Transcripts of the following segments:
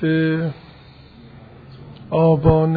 آبان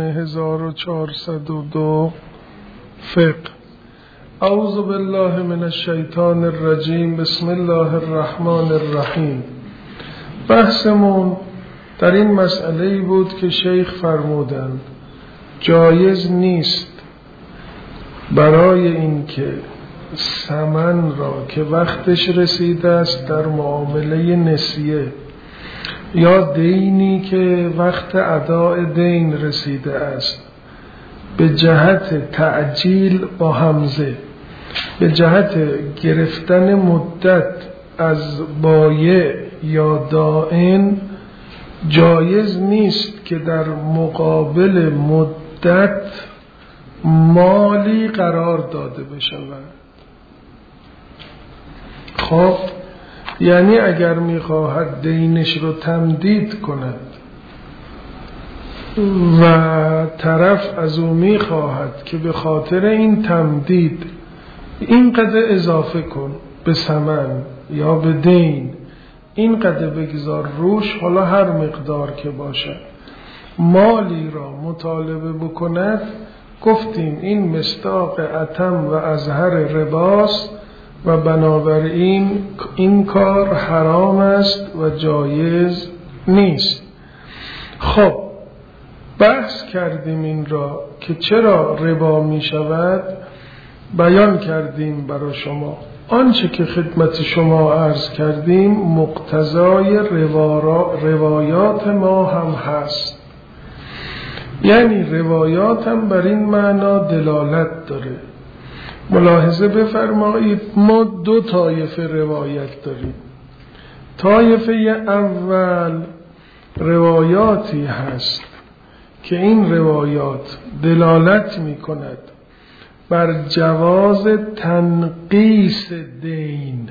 1402 فقه. اعوذ بالله من الشیطان الرجیم. بسم الله الرحمن الرحیم. بحثمون در این مسئله بود که شیخ فرمودند جایز نیست برای این که ثمن را که وقتش رسیده است در معامله نسیه یا دینی که وقت اداء دین رسیده است به جهت تعجیل با همزه، به جهت گرفتن مدت از بایع یا دائن، جایز نیست که در مقابل مدت مالی قرار داده بشود. خب یعنی اگر میخواهد دینش رو تمدید کند و طرف از او میخواهد که به خاطر این تمدید اینقدر اضافه کن به ثمن یا به دین، اینقدر بگذار روش، حالا هر مقدار که باشد، مالی را مطالبه بکند، گفتیم این مصداق اتم و اظهر رباست و بنابراین این کار حرام است و جایز نیست. خب بحث کردیم این را که چرا ربا می شود، بیان کردیم برای شما. آنچه که خدمت شما عرض کردیم مقتضای روایات ما هم هست، یعنی روایات هم بر این معنا دلالت داره. ملاحظه بفرمایید ما دو طایفه روایت داریم. طایفه اول روایاتی هست که این روایات دلالت می کند بر جواز تنقیس دین،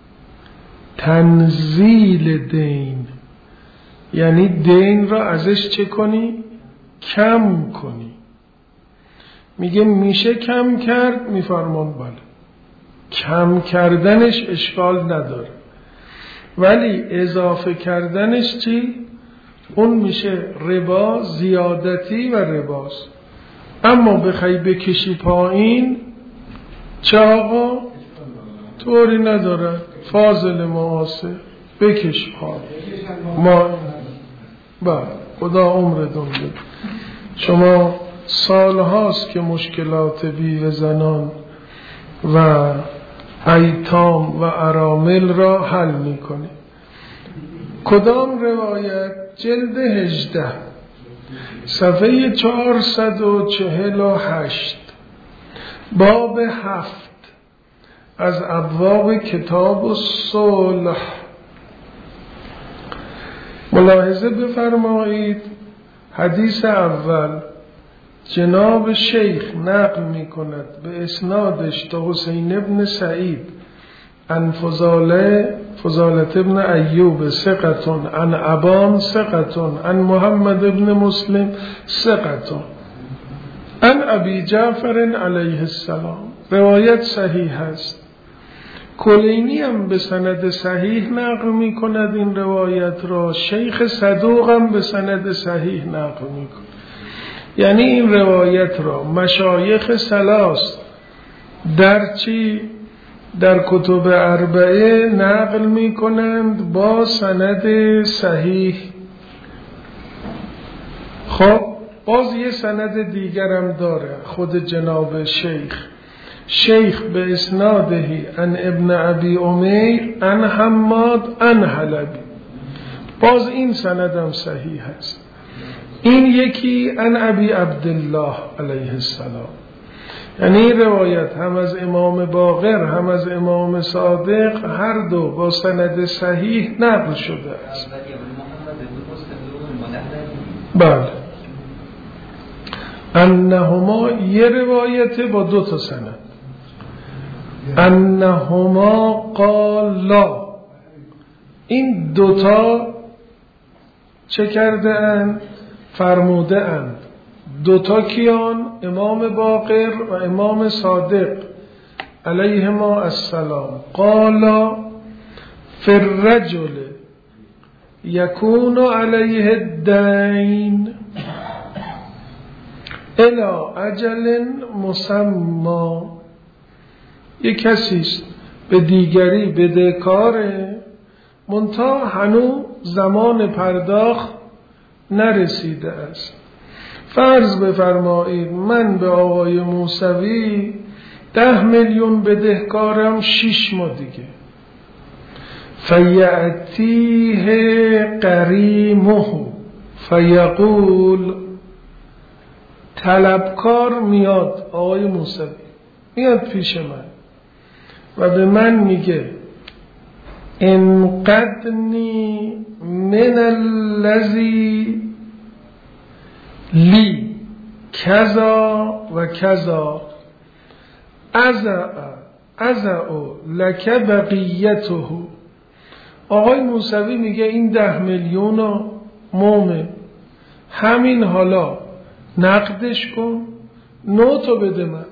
تنزیل دین، یعنی دین را ازش چه کنی؟ کم کنی. میگه میشه کم کرد، میفرمان بله، کم کردنش اشکال نداره، ولی اضافه کردنش چی؟ اون میشه ربا، زیادتی و رباست. اما بخوای بکشی پایین چه آقا؟ طوری نداره، فاضل معاصر بکش پایین. ما خدا عمرتون بده. شما سال هاست که مشکلات بیوه زنان و ایتام و ارامل را حل میکنی. کدام روایت؟ جلد 18 صفحه 448 باب 7 از ابواب کتاب الصلح. ملاحظه بفرمایید حدیث اول جناب شیخ نقل می کند به اسنادش تا حسین ابن سعید عن فضالة ابن ایوب ثقة عن ابان ثقة عن محمد ابن مسلم ثقة عن ابی جعفر علیه السلام. روایت صحیح است. کلینی هم به سند صحیح نقل می کند این روایت را، شیخ صدوق هم به سند صحیح نقل می کند. یعنی این روایت را مشایخ ثلاث در چی؟ در کتب اربعه نقل می کنند با سند صحیح. خب باز یه سند دیگرم داره خود جناب شیخ به اسنادهی عن ابن ابی امیر عن حماد عن حلبی، باز این سندم صحیح است. این یکی عن ابی عبدالله علیه السلام. یعنی این روایت هم از امام باقر هم از امام صادق هر دو با سند صحیح نقل شده است. بله، انهما یه روایت با دو تا سند. انهما قالا، این دوتا چه کرده اند؟ فرموده اند. دوتا کیان؟ امام باقر و امام صادق علیهما السلام. قالا فی الرجل یکون علیه الدین الی اجل مسمى، یک کسیست به دیگری بدهکاره منتها هنوز زمان پرداخت نرسیده است. فرض بفرمایید من به آقای موسوی 10 میلیون بدهکارم 6 ماه دیگه. فیأتیه قریمه فیقول، طلبکار میاد، آقای موسوی میاد پیش من و به من میگه انقدنی من الذی لی کذا و کذا ازع لک بقیته. آقای موسوی میگه این 10 میلیون مومن همین حالا نقدش کن، 9 تا بده من.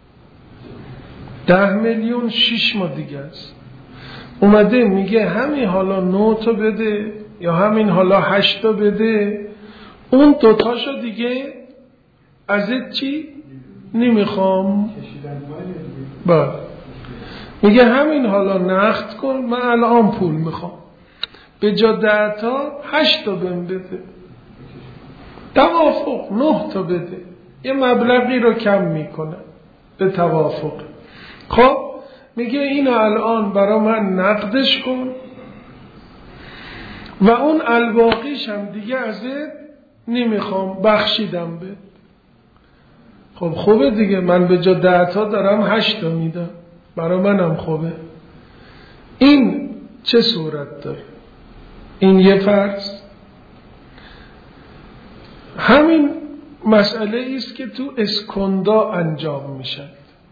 10 میلیون 6 ماه دیگه است. اومده میگه همین حالا 9 تا بده یا همین حالا 8 تا بده، اون 2 تاشو دیگه ازت چی؟ نمیخوام. میگه همین حالا نقد کن، من الان پول میخوام، به جا 10 تا 8 تا بهم بده. توافق 9 تا بده، یه مبلغی رو کم میکنه به توافق. خب میگه اینو الان برا من نقدش کن و اون الباقیش هم دیگه ازت نمیخوام، بخشیدم به. خب خوبه دیگه، من به جا 10 تا دارم 8 تا میدم، برا منم خوبه. این چه صورت داره؟ این یه فرض. همین مسئله ایست که تو اسکندا انجام میشه.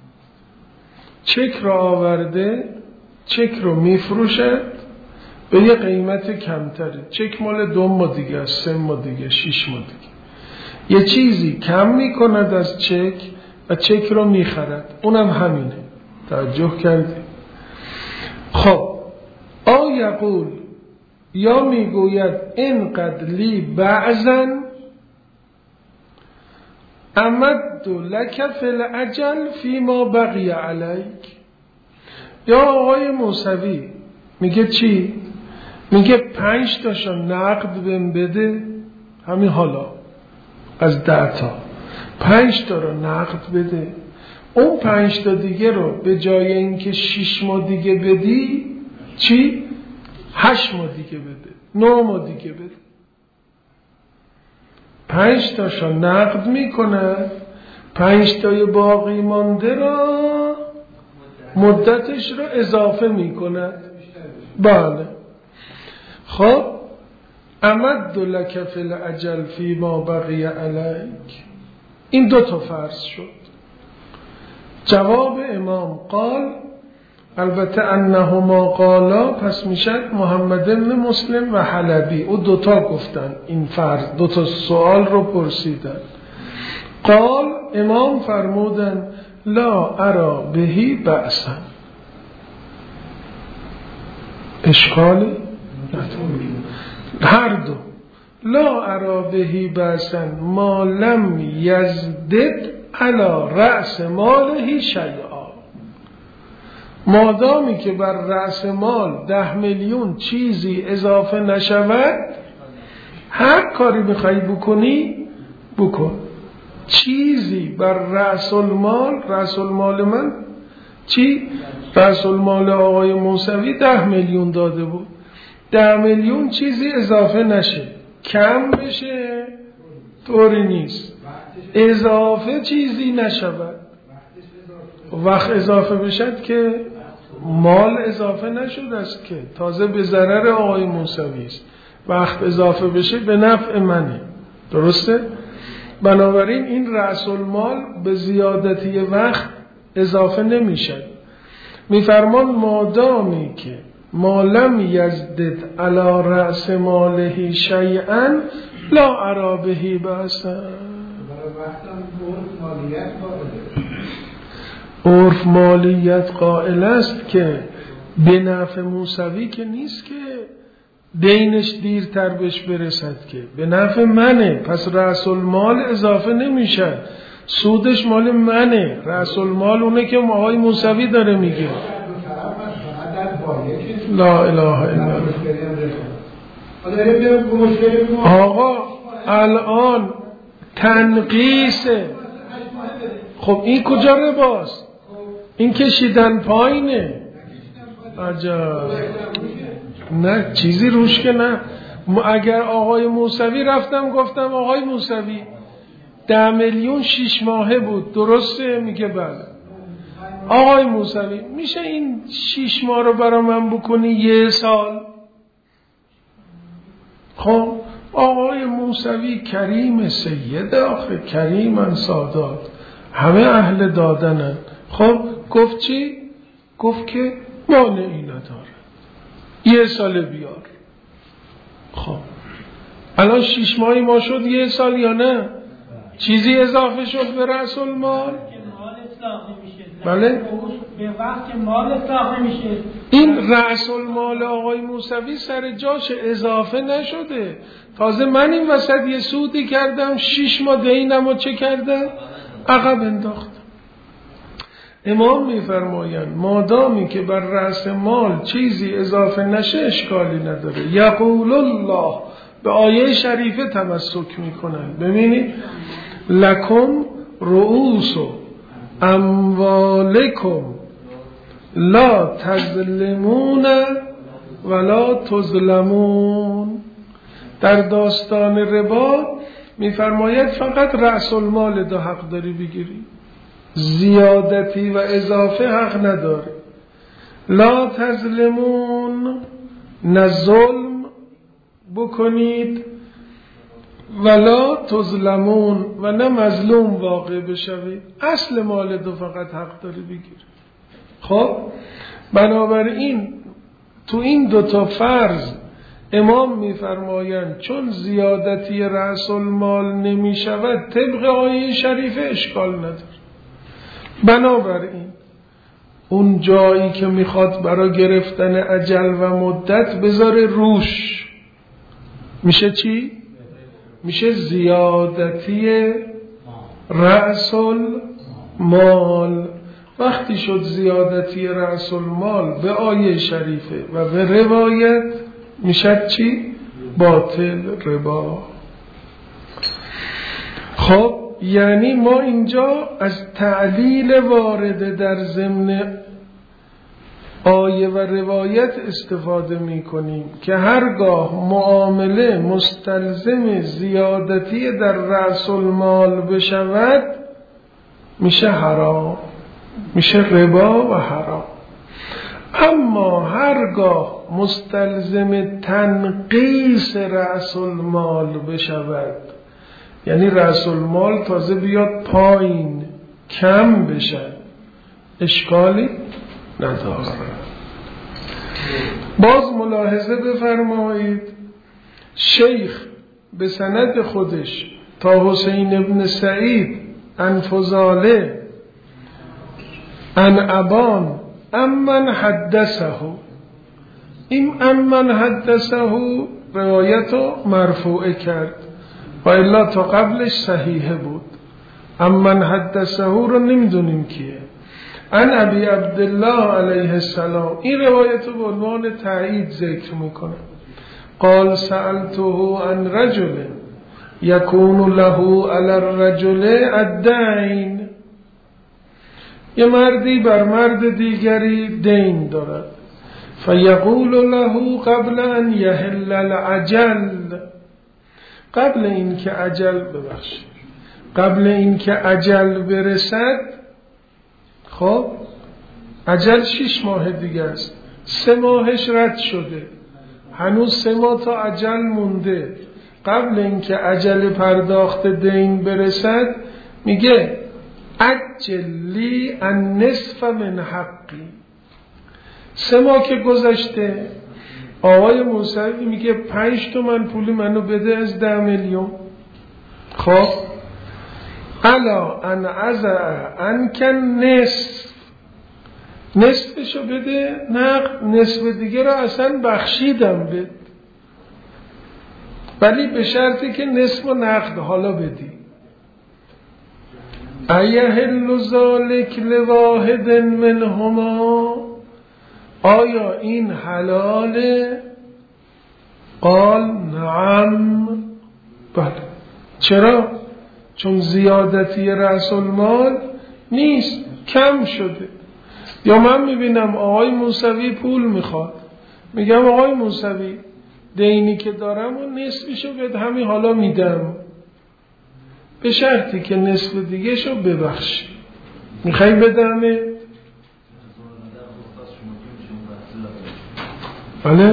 چک رو آورده، چک رو میفروشد به یه قیمت کمتره. چک مال 2 ماه دیگه، 3 ماه دیگه، 6 ماه دیگه. یه چیزی کم میکند از چک و چک رو میخرد، اونم همینه. توجه کردی؟ خب یقول، یا میگوید اینقدر لی بعضن امد لک فی الاجل فی ما بقی علیک. یا آقای موسوی میگه چی؟ میگه 5 تاشو نقد بهم بده همین حالا، از 10 تا 5 تا رو نقد بده، اون 5 تا دیگه رو به جای اینکه 6 ماه دیگه بدی چی؟ 8 ماه دیگه بده، 9 ماه دیگه بده. 5 تاشو نقد میکنه، 5 تای باقی مانده را مدتش رو اضافه میکنه. بله. خب امد لک فی الاجل فی ما بقی علیک. این 2 تا فرض شد. جواب امام قال، البته انهما قالا، پس میشد محمد بن مسلم و حلبی، او 2 تا گفتن این فرض، 2 تا سوال رو پرسیدن. قال، امام فرمودن لا ارا بهی بأسا. اشکالی؟ هر دو. لا ارا بهی بأسا ما لم یزدد علی رأس ماله شیئا. مادامی که بر رأس مال 10 میلیون چیزی اضافه نشود، هر کاری میخوای بکنی بکن. چیزی بر رأس المال من چی؟ رأس المال آقای موسوی 10 میلیون داده بود. 10 میلیون چیزی اضافه نشه، کم بشه طوری نیست، اضافه چیزی نشود. وقت اضافه بشد که مال اضافه نشده است که، تازه به ضرر آقای موسوی است. وقت اضافه بشه به نفع منه. درسته؟ بنابراین این رأس المال به زیادتی وقت اضافه نمیشه. میفرمان مادامی که ما لم یزدد علی رأس ماله شیئا لا ارا بهی بأسا. عرف مالیت قائل است که به نفع موسوی که نیست که دینش دیرتر بهش برسد که به نفع منه، پس رأس المال اضافه نمیشه، سودش مال منه. رأس المال اونه که آقای موسوی داره میگه. لا اله الا الله. آقا الان تنقیسه. خب این کجا رباست؟ این کشیدن پایینه. عجب. نه چیزی روش که نه. اگر آقای موسوی رفتم گفتم آقای موسوی 10 میلیون 6 ماهه بود، درسته؟ میگه بله. آقای موسوی میشه این 6 ماه رو برا من بکنی 1 سال؟ خب آقای موسوی کریم سید، آخه کریمن سادات، همه اهل دادنن. خب گفت چی؟ گفت که مانعی نداره 1 سال بیار. خب الان 6 ماهی ما شد 1 سال یا نه؟ چیزی اضافه شد به رأس المال؟ بله؟ به وقت مال اصلاح نمیشه. این رأس المال آقای موسوی سر جاش اضافه نشده. تازه من این وسط یه سودی کردم 6 ماه دینم و چه کردم؟ عقب انداختم. امام میفرمایند مادامی که بر رأس مال چیزی اضافه نشه اشکالی نداره. یقول الله، به آیه شریفه تمسک میکنن. ببینید لکم رؤوس اموالکم لا تظلمون ولا تظلمون. در داستان ربا میفرماید فقط رأس المال دو حق داری بگیری، زیادتی و اضافه حق نداری. لا تظلمون، نه ظلم بکنید، ولا تظلمون، و نه مظلوم واقع بشوید. اصل مال دو فقط حق داری بگیری. خب بنابراین تو این 2 فرض امام میفرمایند چون زیادتی رأس المال نمی شود طبق آیه شریفه اشکال نداره. بنابراین اون جایی که میخواد برای گرفتن اجل و مدت بذاره روش، میشه چی؟ میشه زیادتی رأس المال. وقتی شد زیادتی رأس المال به آیه شریفه و به روایت، میشه چی؟ باطل ربا. خب یعنی ما اینجا از تعلیل وارده در ضمن آیه و روایت استفاده می کنیم که هرگاه معامله مستلزم زیادتی در رأس المال بشود میشه حرام، میشه ربا و حرام. اما هرگاه مستلزم تنقیس رأس المال بشود، یعنی رأس المال تازه بیاد پایین، کم بشه، اشکالی نداره. باز ملاحظه بفرمایید شیخ به سند خودش تا حسین ابن سعید عن فضاله عن ابان امن حدثه، این امن حدثه روایتو مرفوعه کرد و الا تا قبلش صحیحه بود. امن حدثه رو نمیدونیم کیه. عن ابی عبدالله علیه السلام، این روایتو به عنوان تایید ذکر میکنه. قال سألته عن رجل یکون له علی الرجل الدین، یه مردی بر مرد دیگری دین دارد. فیقول له قبل ان یحل العجل، قبل این که اجل برسد. خب اجل 6 ماه دیگه است، 3 ماهش رد شده، هنوز 3 ماه تا اجل مونده. قبل این که اجل پرداخت دین برسد میگه عجلی النصف من حقی. 3 ماه که گذشته آقای موسوی میگه 5 تومن پول منو بده از 10 میلیون. خب الا ان انکن نصفشو بده، نه نصف دیگه رو اصلا بخشیدم بده. ولی به شرطی که نصف و نقد حالا بدی. ایحل ذلک لواحد منهما، آیا این حلاله؟ قال نعم، بله. چرا؟ چون زیادتی رأس المال نیست، کم شده. یا من میبینم آقای موسوی پول میخواد، میگم آقای موسوی دینی که دارم و نصفشو بد، همین حالا میدم، به شرطی که نصف دیگه شو ببخشی. میخوای بدمه؟ بله؟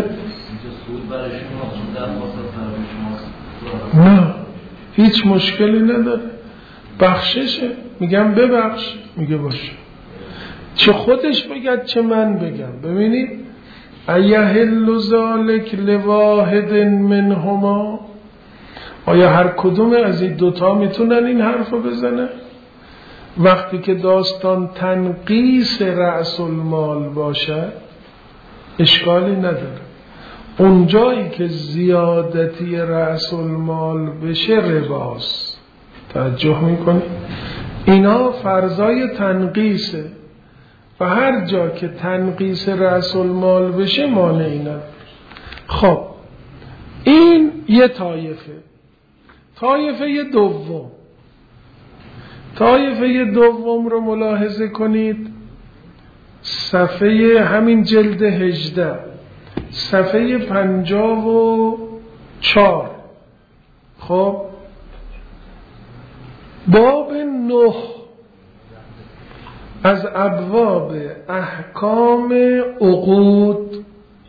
نه، هیچ مشکلی نداره، بخششه. میگم ببخش، میگه باشه. چه خودش بگد چه من بگم. ببینید ایحل ذلک لواحد منهما، آیا هر کدوم از این دوتا میتونن این حرفو بزنن؟ وقتی که داستان تنقیص رأس المال باشه اشکالی نداره. اون جایی که زیادتی رأس المال بشه رباست. توجه میکنی؟ اینا فرضای تنقیصه و هر جا که تنقیص رأس المال بشه مانعی نداره. خب این یه طایفه. طایفه دوم رو ملاحظه کنید. صفحه همین جلد 18 صفحه 54. خب باب 9 از ابواب احکام عقود.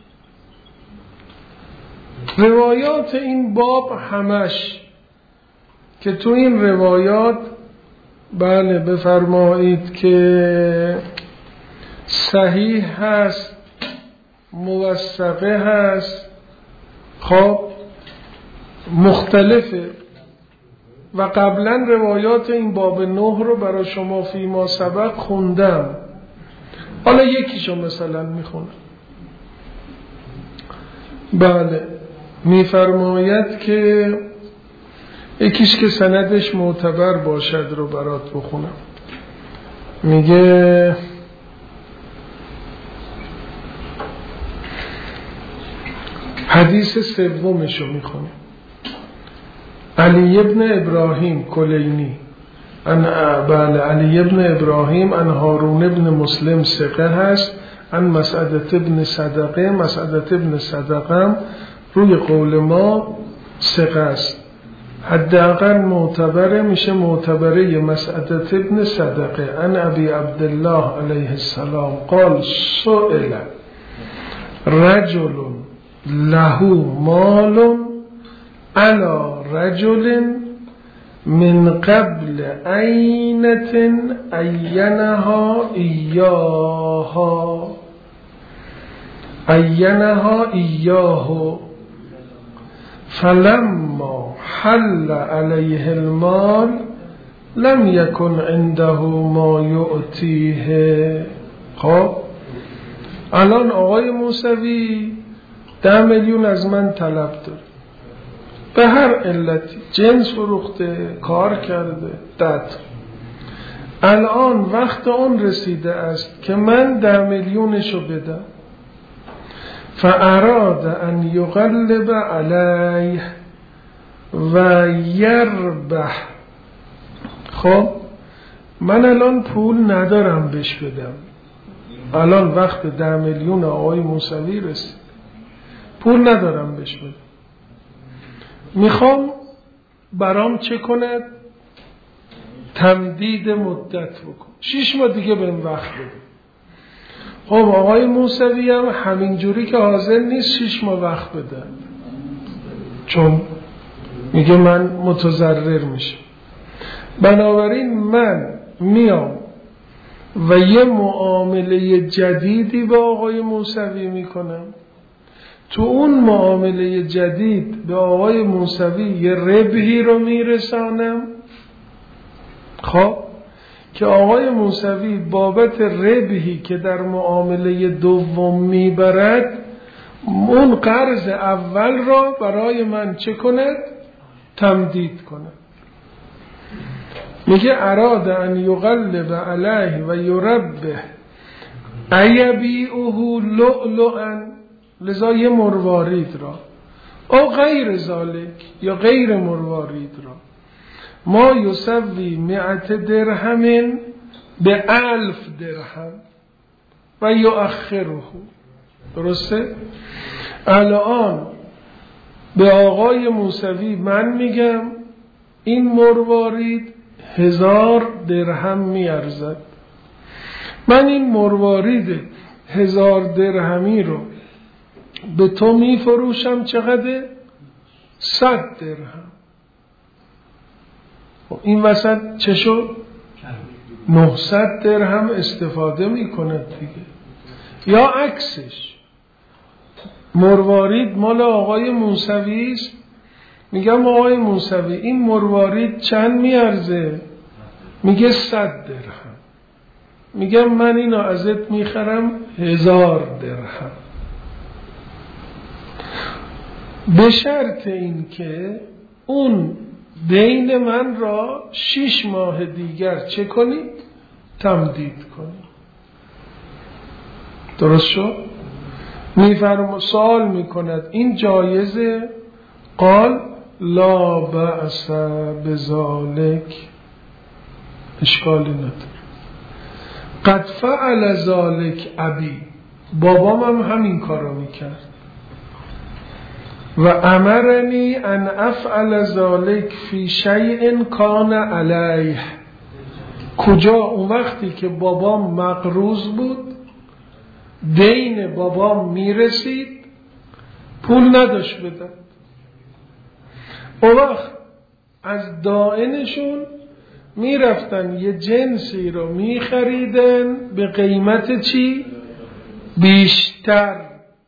روایات این باب همش که تو این روایات بله بفرمایید که صحیح هست، موثقه هست، خب مختلفه. و قبلا روایات این باب 9 رو برای شما فیما سبق خوندم، حالا یکیشو مثلا میخونم. بله میفرماید که یکیش که سندش معتبر باشد رو برات بخونم. میگه حدیث سومشو میخونم. علی ابن ابراهیم کلینی علی ابن ابراهیم ان هارون ابن مسلم ثقه هست، ان مسعدة ابن صدقه روی قول ما ثقه است، حداقل معتبره، میشه معتبره مسعدة ابن صدقه. ان ابی عبدالله علیه السلام قال سئل رجل له مال على رجل من قبل عینة عینها ایاه فلما حل علیه المال لم یکن عنده ما یعطیه. خب الان آقای موسوی 10 میلیون از من طلب داره، به هر علتی، جنس فروخته، کار کرده، الان وقت اون رسیده است که من 10 میلیونشو بدم. فاراد ان یغلب علیه و یربح. خب من الان پول ندارم بهش بدم، الان وقت 10 میلیون آقای موسوی رسید، پول ندارم بهش بدم، میخوام برام چه کند؟ تمدید مدت بکن، 6 ماه دیگه بهم وقت بده. خب آقای موسوی هم همینجوری که حاضر نیست 6 ماه وقت بده، چون میگه من متضرر میشم. بنابراین من میام و یه معامله جدیدی با آقای موسوی میکنم. تو اون معامله جدید به آقای موسوی یه ربحی رو میرسانم، خب که آقای موسوی بابت ربحی که در معامله دوم میبرد اون قرض اول را برای من چه کند؟ تمدید کند. میگه اراد ان یغلب علیه و یربه ایبیعه لؤلؤا، لذا یه مروارید را او غیر ذالک یا غیر مروارید را ما یسوی 100 درهم به 1000 درهم و یؤخره. درسته؟ الان به آقای موسوی من میگم این مروارید 1000 درهم میارزد، من این مروارید 1000 درهمی رو به تو میفروشم چقدر؟ 100 درهم. این وسط چه شد؟ 900 درهم استفاده میکنه دیگه. یا عکسش، مروارید مال آقای موسوی است، میگم آقای موسوی این مروارید چند میارزه؟ میگه 100 درهم. میگم من اینو ازت میخرم 1000 درهم، به شرط این که اون دین من را 6 ماه دیگر چه کنید؟ تمدید کنید. درست شد؟ سوال میکند این جایزه؟ قال لا بأس بذالک، اشکالی نداره. قد فعل ذالک ابی، بابام هم همین کارو میکرد. و امرنی ان افعل ذالک فی شیء کان علیه، کجا؟ اون وقتی که بابام مقروض بود، دین بابام میرسید، پول نداشت بدن، اون وقت از دائنشون میرفتن یه جنسی رو میخریدن به قیمت چی؟ بیشتر.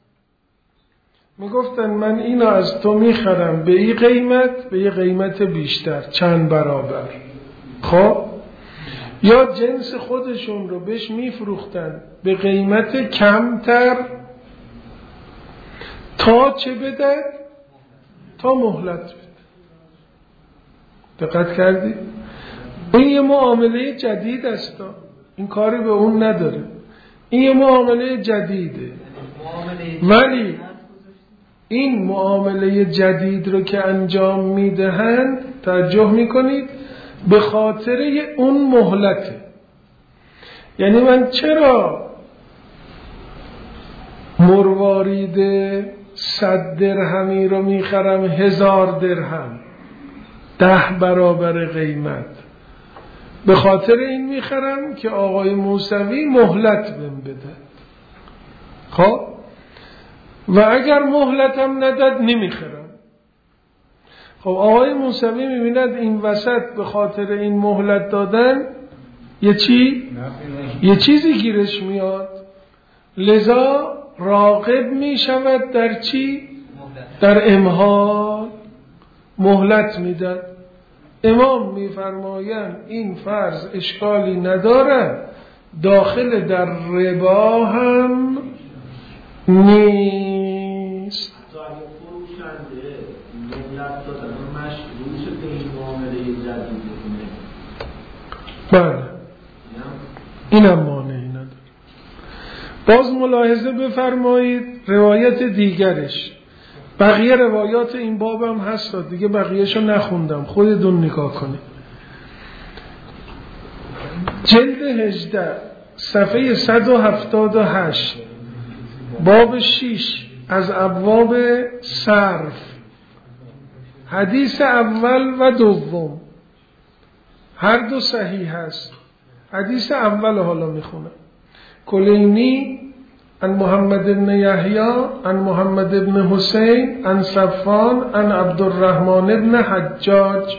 میگفتن من اینو از تو میخرم به این قیمت، به یه قیمت بیشتر، چند برابر. خب یا جنس خودشون رو بهش میفروختن به قیمت کمتر تا چه بده؟ تا مهلت بده. دقت کردی؟ این یه معامله جدید است، این کاری به اون نداره، این یه معامله جدیده. ولی این معامله جدید رو که انجام میدهند، توجه میکنید، به خاطر اون مهلته. یعنی من چرا مروارید 100 درهمی رو میخرم 1000 درهم، 10 برابر قیمت؟ به خاطر این میخرم که آقای موسوی مهلت بهم بده. خب و اگر مهلتم نداد نمیخرم. خب آقای موسوی میبیند این وسط به خاطر این مهلت دادن یه چیزی گیرش میاد، لذا راغب میشود در چی؟ در امهال، مهلت میدن. امام میفرمایند این فرض اشکالی نداره، داخل در ربا هم نیست. فروشنده مهلت دادن مشروط به این معامله جدید بله، اینم مانعی نداره. باز ملاحظه بفرمایید روایت دیگرش، بقیه روایات این بابم هست دیگه، بقیهشو نخوندم، خودتون نگاه کنید. جلد 18 صفحه 178 باب 6 از ابواب صرف، حدیث اول و دوم هر دو صحیح هست. حدیث اول حالا میخونم. کلینی عن محمد بن یحیی عن محمد بن حسین عن صفان عن عبدالرحمن بن حجاج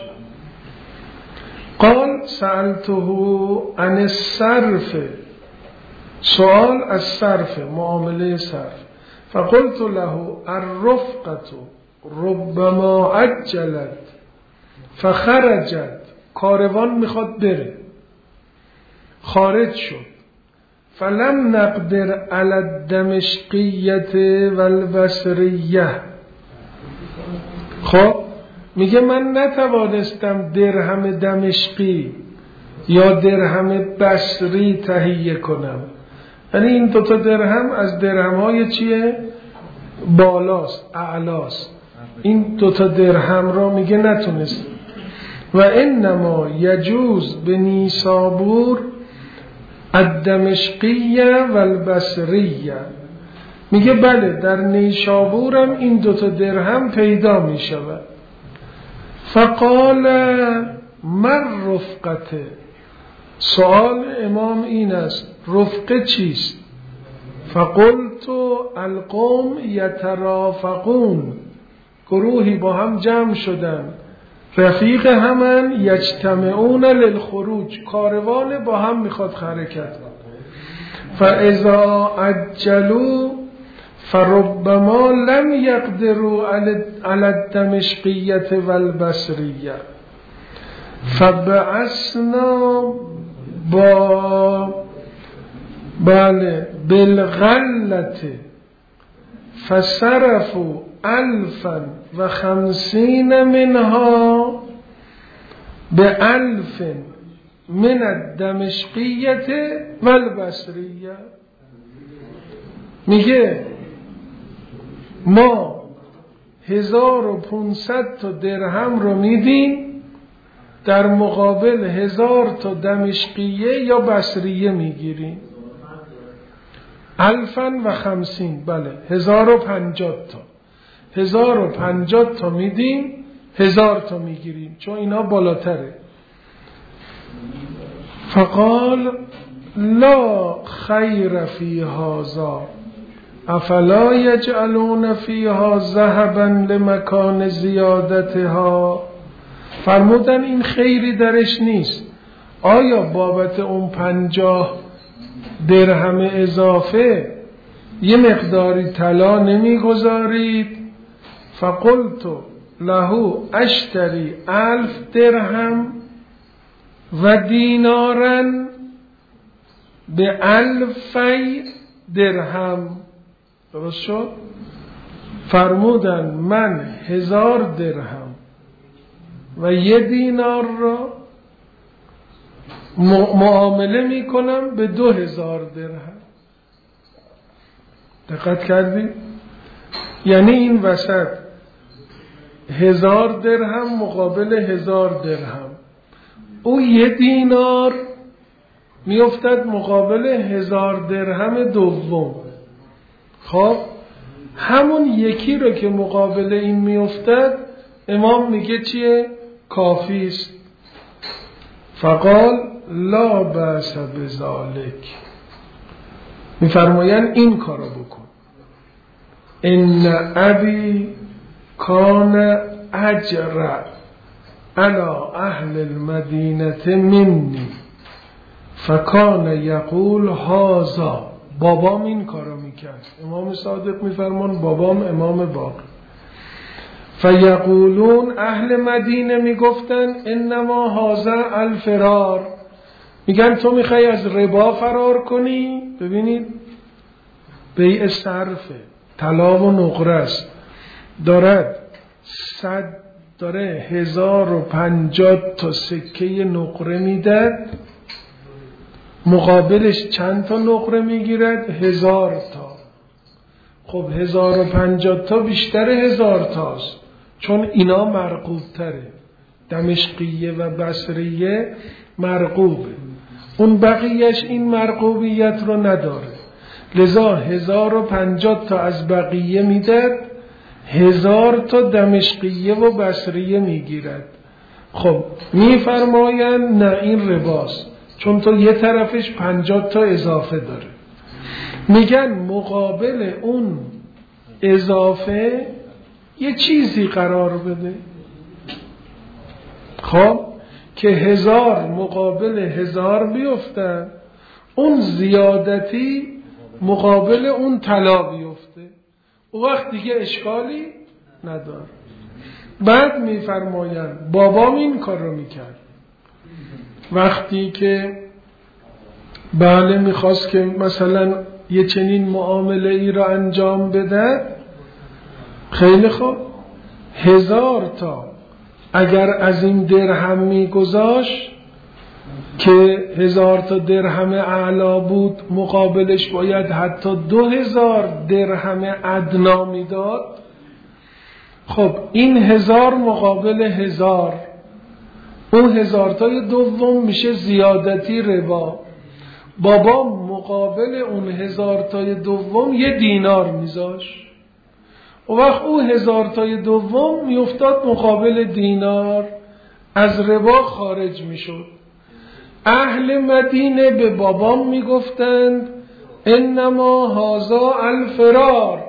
قال سألته عن الصرف، سؤال از صرف، معامله صرف. فقلت له الرفقة ربما عجلت فخرجت، کاروان میخواد بره، خارج شد، فلم نقدر علی الدمشقیت والبصریه. خب میگه من نتوانستم درهم دمشقی یا درهم بصری تهیه کنم. یعنی این دوتا درهم از درهم‌های چیه؟ بالاست، اعلاست. این دوتا درهم را میگه نتونست. و انما یجوز به نیسابور الدمشقیه والبصریه. میگه بله در نیشابورم این دوتا درهم پیدا میشود. فقال من رفقته. سوال امام این است رفقه چیست؟ فقلت القوم یترافقون، گروهی با هم جمع شدن، رفیق همن، یجتمعون للخروج، کاروان با هم میخواد حرکت. فاذا عجلوا فربما لم يقدروا على الدمشقیة والبصریه فبعثنا بالغلة فصرفوا 1050 منها ب1000 من الدمشقیة والبصریه. میگه ما 1500 تا درهم رو میدیم در مقابل 1000 تا دمشقیه یا بصریه میگیریم. 1050 بله 1050 تا 1050 تا میدیم 1000 تا میگیریم چون اینا بالاتره. فقال لا خیر فی هذا افلا یجعلون فیها ذهبا لمکان زیادتها. فرمودن این خیری درش نیست، آیا بابت اون 50 درهم اضافه یه مقداری طلا نمیگذارید؟ فقلت له اشتری 1000 درهم و دینارا ب1000 درهم. درست شد؟ فرمودن من 1000 درهم و 1 دینار را معامله میکنم به 2000 درهم. دقت کردی؟ یعنی این وسط 1000 درهم مقابل 1000 درهم، او 1 دینار میافتد مقابل 1000 درهم دوم. خب همون یکی رو که مقابل این میافتد امام میگه چیه؟ کافی است. فقال لا بأس بذلک، میفرمایند این کارو بکن. ان ابی کان اجرع علی اهل المدینه منی فکان یقول هذا. بابام این کارو میکرد. امام صادق میفرمان بابام امام باقر. فیقولون اهل مدینه میگفتن انما هذا الفرار، میگن تو میخوای از ربا فرار کنی. ببینید بیع صرفه، طلا و نقره است، داره 1050 تا سکه نقره میدد، مقابلش چند تا نقره میگیرد؟ 1000 تا. خب 1050 تا بیشتر 1000 تاست چون اینا مرغوب تره، دمشقیه و بصریه مرغوبه، اون بقیهش این مرغوبیت رو نداره، لذا 1050 تا از بقیه میدد، 1000 تا دمشقیه و بصریه میگیرد. خب میفرمایند نه این رباست چون تو یه طرفش 50 تا اضافه داره. میگن مقابل اون اضافه یه چیزی قرار بده. خب که 1000 مقابل 1000 بیفته، اون زیادتی مقابل اون طلا بیفته، اون وقت دیگه اشکالی نداره. بعد میفرمایند بابام این کار رو میکرد. وقتی که بله میخواست که مثلا یه چنین معامله ای را انجام بده. خیلی خوب، 1000 تا اگر از این درهم میگذاشت که 1000 تا درهم اعلا بود، مقابلش باید حتی 2000 درهم ادنا میداد. خب این 1000 مقابل 1000، اون 1000 تای دوم میشه زیادتی ربا. بابا مقابل اون 1000 تای دوم 1 دینار میذاش، و وقت اون 1000 تای دوم میافتاد مقابل دینار، از ربا خارج میشد. اهل مدینه به بابام میگفتند انما هذا الفرار،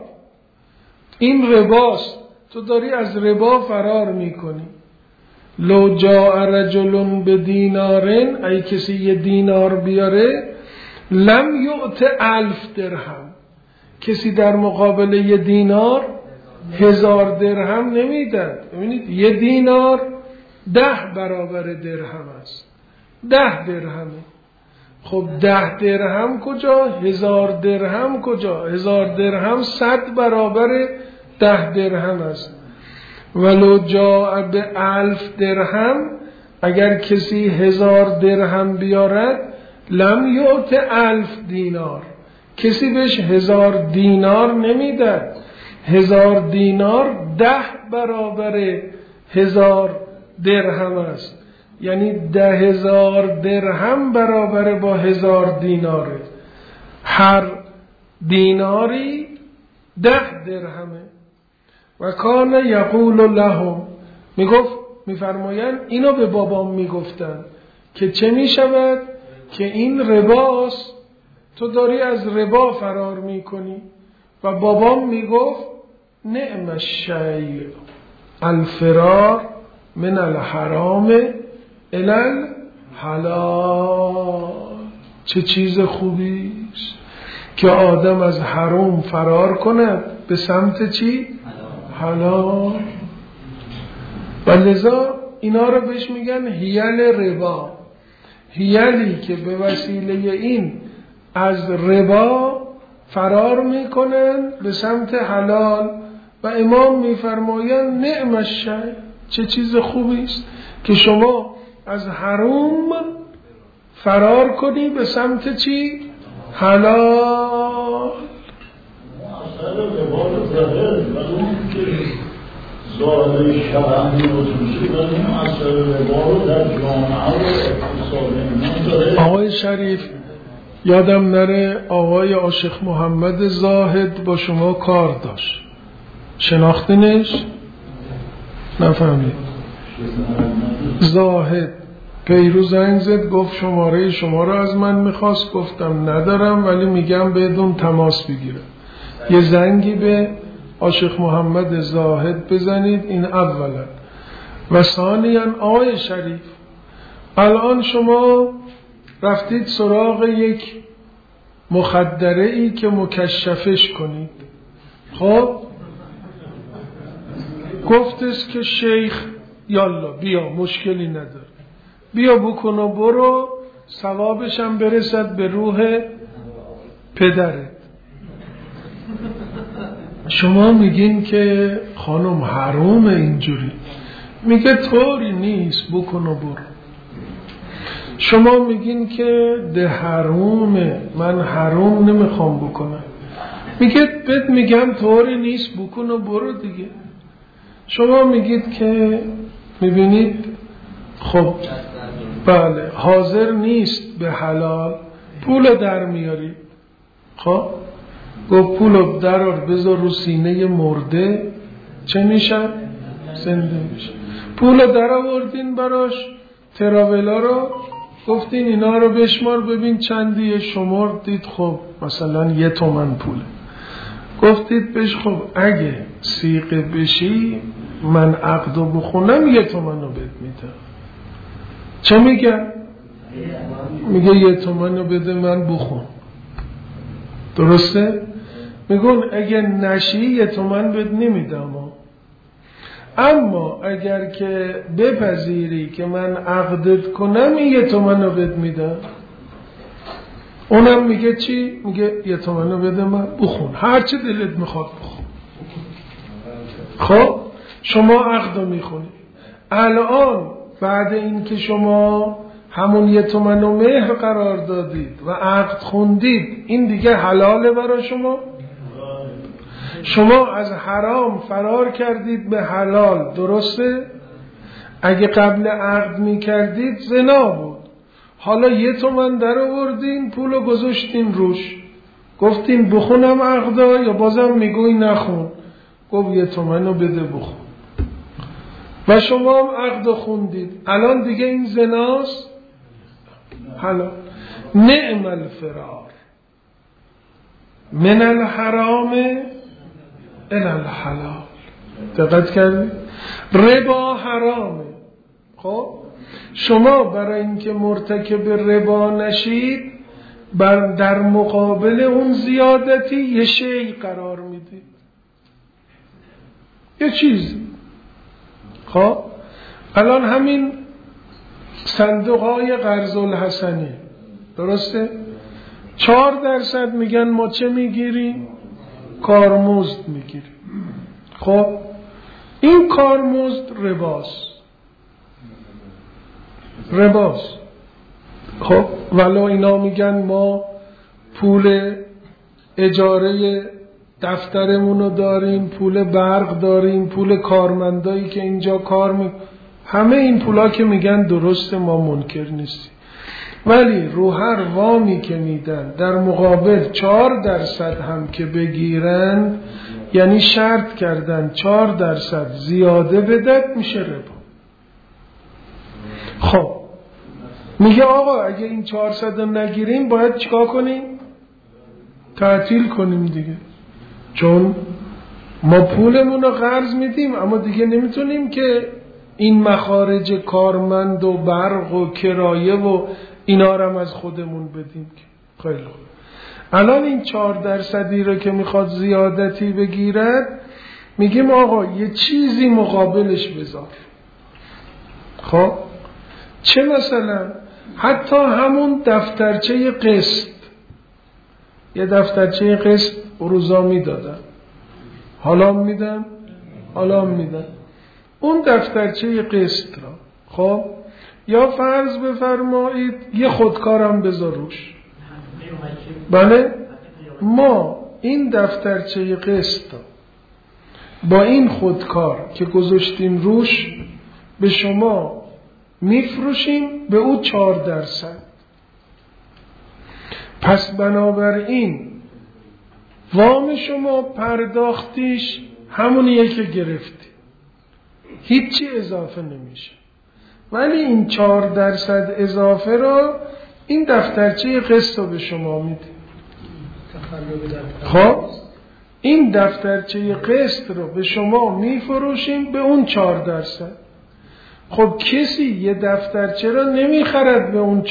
این رباست، تو داری از ربا فرار میکنی. لو جاء رجل بدینارن، ای کسی 1 دینار بیاره، لم یؤت 1000 درهم، کسی در مقابل 1 دینار 1000 درهم نمیداد. ببینید 1 دینار 10 برابر درهم است، 10 درهمه. خب 10 درهم کجا؟ 1000 درهم کجا؟ 1000 درهم 100 برابر 10 درهم است. ولو جاء به 1000 درهم، اگر کسی 1000 درهم بیارد، لم یؤت 1000 دینار، کسی بهش 1000 دینار نمیداد. 1000 دینار 10 برابر 1000 درهم است، یعنی 10,000 درهم برابر با 1000 دیناره. هر دیناری 10 درهمه. و کان یقول لهم، میفرمایند اینو به بابام میگفتن که چه میشود که این رباست، تو داری از ربا فرار میکنی. و بابام میگفت نعم الشیء الفرار من الحرام الی الحلال، چه چیز خوبیست که آدم از حرام فرار کند به سمت چی؟ حلال. و لذا اینا رو بهش میگن حیل ربا، حیلی که به وسیله این از ربا فرار میکنن به سمت حلال. و امام میفرمایند نعم الشیء، چه چیز خوبی است که شما از حرام فرار کنی به سمت چی؟ حلال. ظاهر شرعی خصوصی داریم، اثر ربا رو در جامعه و اقتصاد اینا داره. آقای شریف یادم نره آقای عاشق محمد زاهد با شما کار داشت، شناختینش؟ نفهمید؟ زاهد پیروز زنگ زد گفت شماره شما رو از من میخواست، گفتم ندارم ولی میگم بدون تماس بگیرم. یه زنگی به عاشق محمد زاهد بزنید، این اولا. و ثانیاً آقای شریف الان شما رفتید سراغ یک مخدره ای که مکشفش کنید. خب گفتش که شیخ یالا بیا مشکلی نداره، بیا بکن و برو، ثوابشم برسد به روح پدرت. شما میگین که خانم حروم اینجوری، میگه طوری نیست بکن و برو. شما میگین که ده حرومه، من حروم نمیخوام بکنم، میگه بهت میگم طوری نیست بکن و برو دیگه. شما میگید که میبینید خب بله حاضر نیست به حلال، پول در میارید. خب گفت پول در بذار رو سینه مرده، چه میشن؟ زنده میشن. پول در آوردین براش، تراولا رو گفتین اینا رو بشمار ببین چندیه، شمردید خب مثلا 1 تومن پوله. گفتید بهش خب اگه سیغه بشی من عقدو بخونم 1 تومن رو بهت میدم. چه میگه؟ میگه 1 تومن رو بده من بخون. درسته؟ میگون اگه نشی 1 تومن بهت نمیدم، اما اگر که بپذیری که من عقدت کنم 1 تومن رو بهت میدم. اونم میگه چی؟ میگه 1 تومن بده من بخون، هر چی دلت میخواد بخون. خب شما عقد رو میخونی. الان بعد این که شما همون 1 تومن و مهر قرار دادید و عقد خوندید، این دیگه حلاله برای شما؟ شما از حرام فرار کردید به حلال، درسته؟ اگه قبل عقد میکردید زنا بود. حالا 1 تومن در آوردین، پولو گذاشتین روش، گفتین بخونم عقدا یا بازم میگوی نخون؟ گفت 1 تومن رو بده بخون و شما هم عقد خوندید. الان دیگه این زناست؟ حالا نعم الفرار من الحرام الی الحلال. دقت کردید؟ ربا حرامه. خب شما برای اینکه مرتکب ربا نشید در مقابل اون زیادتی یه شیء قرار میدید، یه چیزی. خب الان همین صندوقهای قرض الحسنی، درسته؟ 4% میگن ما چه میگیریم؟ کارمزد میگیریم. خب این کارمزد رباست. خب ولی اینا میگن ما پول اجاره دفترمونو داریم، پول برق داریم، پول کارمندایی که اینجا کار همه این پولا که میگن درسته، ما منکر نیستیم. ولی رو هر وامی که میدن در مقابل 4% هم که بگیرن، یعنی شرط کردن 4% زیاده بدت، میشه ربا. خب میگه آقا اگه این 400 نگیریم باید چیکار کنیم؟ تعطیل کنیم دیگه، چون ما پولمون رو قرض میدیم اما دیگه نمیتونیم که این مخارج کارمند و برق و کرایه و اینا رو از خودمون بدیم. خیلی خوب، الان این 4% رو که میخواد زیادتی بگیرد، میگیم آقا یه چیزی مقابلش بذار. خب چه مثلا؟ حتی همون دفترچه قسط، یه دفترچه قسط روزا میدادن، حالا میدن. اون دفترچه قسط را، خب یا فرض بفرمایید یه خودکارم بذار روش. بله، ما این دفترچه قسط با این خودکار که گذاشتیم روش به شما میفروشیم به او 4%. پس بنابراین وام شما پرداختیش همونیه که گرفتی، هیچی اضافه نمیشه. ولی این 4% اضافه را این دفترچه قسط رو به شما میده. خب این دفترچه قسط رو به شما میفروشیم به اون 4%. خب کسی یه دفترچه را نمیخرد به اون 4%،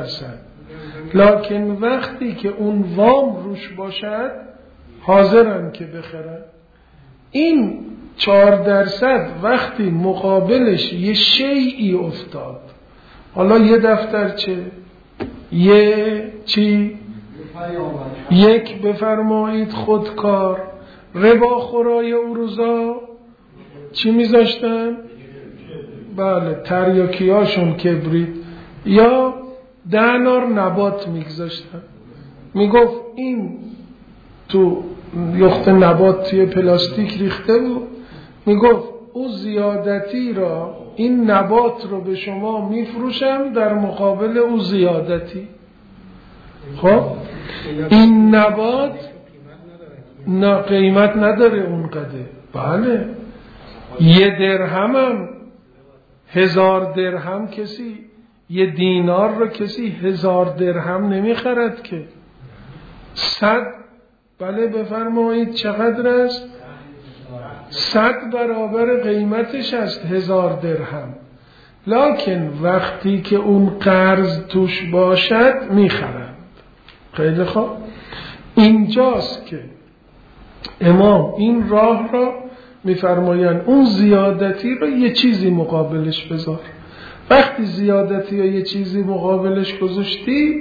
لکن وقتی که اون وام روش باشد حاضرن که بخرن. این 4% وقتی مقابلش یه شیئی افتاد، حالا یه دفترچه، یه چی، یک بفرمایید خودکار، ربا خورای او روزا چی میذاشتن؟ بله، تریاکیاشون کبریت یا 10 نار نبات میگذاشتن. میگفت این تو یخت نبات توی پلاستیک ریخته بود، میگفت او زیادتی را، این نبات رو به شما میفروشم در مقابل او زیادتی. خب این نبات نه قیمت نداره اونقدر. بله، 1 درهم هم 1000 درهم کسی، 1 دینار رو کسی 1000 درهم نمیخرد که. 100 بله بفرمایید چقدر است؟ 100 برابر قیمتش است 1000 درهم. لکن وقتی که اون قرض توش باشد میخرند. خیلی خوب، اینجاست که امام این راه را میفرمایند اون زیادتی را یه چیزی مقابلش بذار. وقتی زیادتی یا یه چیزی مقابلش گذاشتی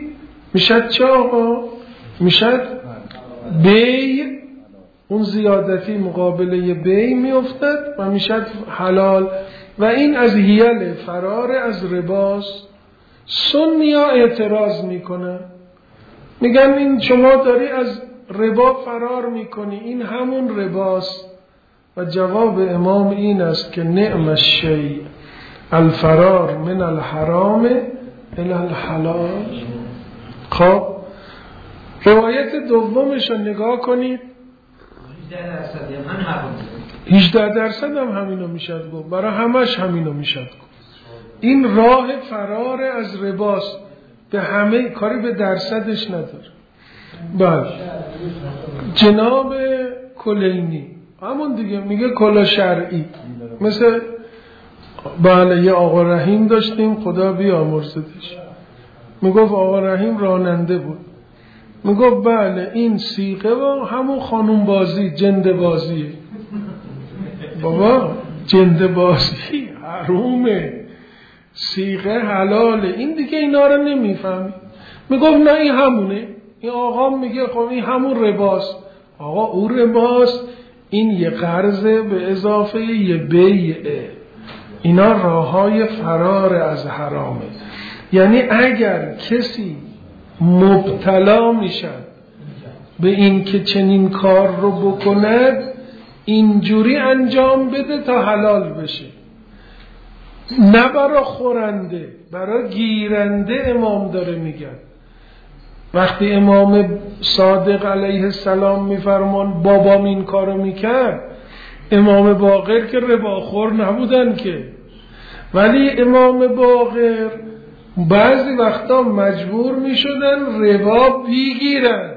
میشد چه آقا؟ میشد بی، اون زیادتی مقابله بی میافتد و میشد حلال. و این از حیل فرار از رباست. سنیا اعتراض میکنه، میگن این شما داری از ربا فرار میکنی، این همون رباست. و جواب امام این است که نعم الشیء الفرار من الحرام الی الحلال. خب روایت دومش رو نگاه کنید. 18% هم همینو میشد گفت، برای همش همینو میشد گفت. این راه فرار از رباست، به همه کاری به درصدش نداره. بله جناب کلینی همون دیگه میگه کلا شرعی. مثل بله یه آقا رحیم داشتیم، خدا بیامرزدش، میگفت آقا رحیم راننده بود، میگفت بله این سیغه و همون خانوم بازی جنده بازیه. بابا جنده بازی حرومه، سیغه حلاله، این دیگه اینا رو نمیفهمی. میگفت نه این همونه. این آقا میگه خب این همون رباست. آقا او رباست، این یه قرضه به اضافه یه بیعه. اینا راههای فرار از حرامه. یعنی اگر کسی مبتلا میشد به این که چنین کار رو بکند، اینجوری انجام بده تا حلال بشه، نه برای خورنده، برای گیرنده. امام داره میگن وقتی امام صادق علیه السلام میفرمان بابام این کارو میکرد، امام باقر که رباخور نبودن که، ولی امام باقر بعضی وقتا مجبور میشدن ربا بگیرن.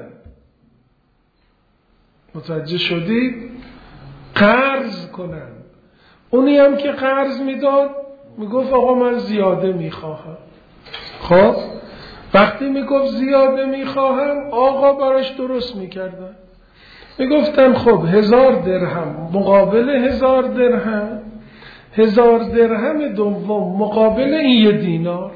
متوجه شدید؟ قرض کنن. اونی هم که قرض میداد میگفت آقا من زیاده میخواهم. خب وقتی میگفت زیاده میخواهم، آقا براش درست میکردن. میگفتن خب 1000 درهم مقابل 1000 درهم، 1000 درهم دوم مقابل این 1 دینار.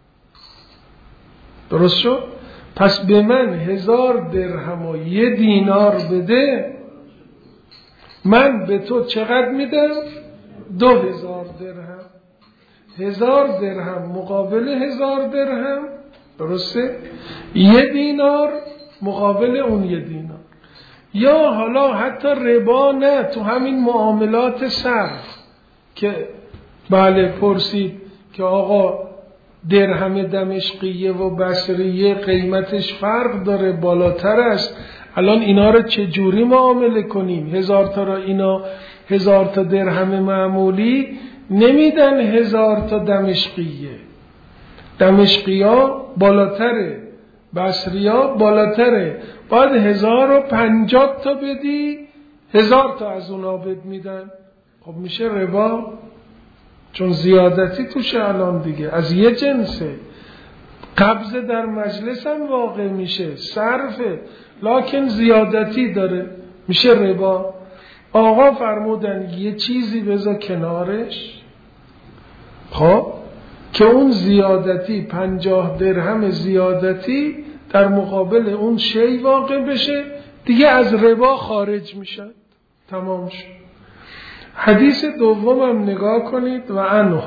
درست شد؟ پس به من 1000 درهم و 1 دینار بده، من به تو چقدر میدم؟ 2000 درهم. 1000 درهم مقابل 1000 درهم، درسته؟ 1 دینار مقابل اون 1 دینار. یا حالا حتی ربا نه، تو همین معاملات صرف که بله پرسید که آقا درهم دمشقیه و بصریه قیمتش فرق داره، بالاتر است، الان اینا رو چجوری معامله کنیم؟ 1000 تا را اینا 1000 تا درهم معمولی نمیدن، 1000 تا دمشقیه. دمشقیا بالاتره، بصریا بالاتره، باید 1050 تا بدی، 1000 تا از اونا بد میدن. خب میشه ربا، چون زیادتی توشه الان دیگه، از یه جنسه. قبض در مجلس هم واقع میشه، صرفه، لکن زیادتی داره، میشه ربا. آقا فرمودن یه چیزی بذار کنارش، خب که اون زیادتی 50 درهم زیادتی در مقابل اون شی واقع بشه، دیگه از ربا خارج میشن، تمام شد. حدیث دومم نگاه کنید. و عنه